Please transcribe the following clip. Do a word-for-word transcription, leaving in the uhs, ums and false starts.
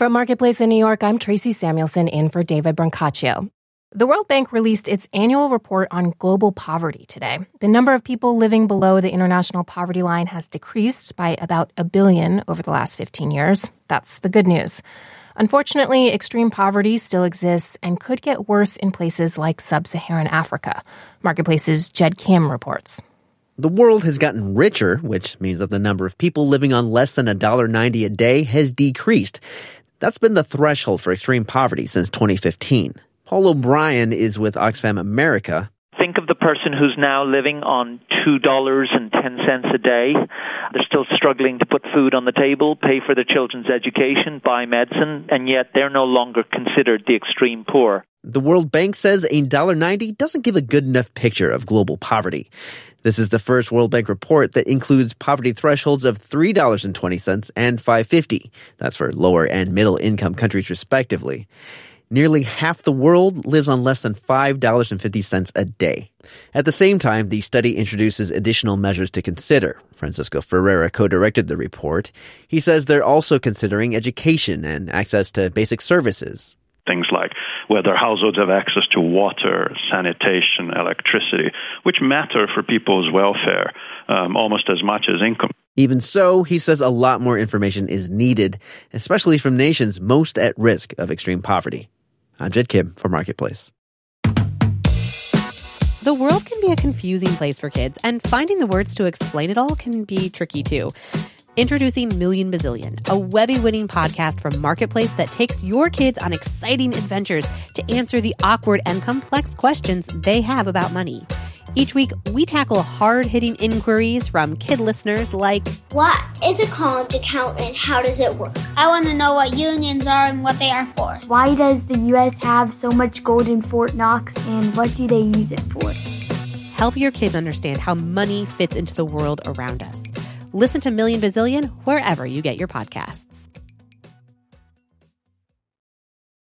From Marketplace in New York, I'm Tracy Samuelson in for David Brancaccio. The World Bank released its annual report on global poverty today. The number of people living below the international poverty line has decreased by about a billion over the last fifteen years. That's the good news. Unfortunately, extreme poverty still exists and could get worse in places like sub-Saharan Africa. Marketplace's Jed Kim reports. The world has gotten richer, which means that the number of people living on less than one dollar ninety a day has decreased. That's been the threshold for extreme poverty since twenty fifteen. Paul O'Brien is with Oxfam America. Think of the person who's now living on two dollars and ten cents a day. They're still struggling to put food on the table, pay for their children's education, buy medicine, and yet they're no longer considered the extreme poor. The World Bank says one dollar ninety doesn't give a good enough picture of global poverty. This is the first World Bank report that includes poverty thresholds of three dollars and twenty cents and five dollars and fifty cents. That's for lower and middle income countries respectively. Nearly half the world lives on less than five dollars and fifty cents a day. At the same time, the study introduces additional measures to consider. Francisco Ferreira co-directed the report. He says they're also considering education and access to basic services. Things like whether households have access to water, sanitation, electricity, which matter for people's welfare um, almost as much as income. Even so, he says a lot more information is needed, especially from nations most at risk of extreme poverty. I'm Jed Kim for Marketplace. The world can be a confusing place for kids, and finding the words to explain it all can be tricky too. Introducing Million Bazillion, a Webby-winning podcast from Marketplace that takes your kids on exciting adventures to answer the awkward and complex questions they have about money. Each week, we tackle hard-hitting inquiries from kid listeners like, what is a college account and how does it work? I want to know what unions are and what they are for. Why does the U S have so much gold in Fort Knox and what do they use it for? Help your kids understand how money fits into the world around us. Listen to Million Bazillion wherever you get your podcasts.